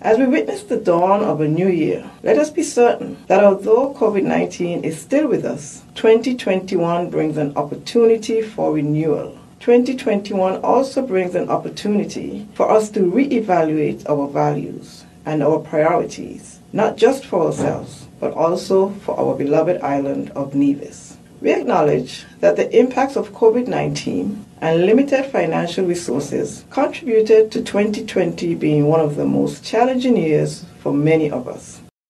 As we witness the dawn of a new year, let us be certain that although COVID-19 is still with us, 2021 brings an opportunity for renewal. 2021 also brings an opportunity for us to reevaluate our values and our priorities, not just for ourselves, but also for our beloved island of Nevis. We acknowledge that the impacts of COVID-19 and limited financial resources contributed to 2020 being one of the most challenging years for many of us.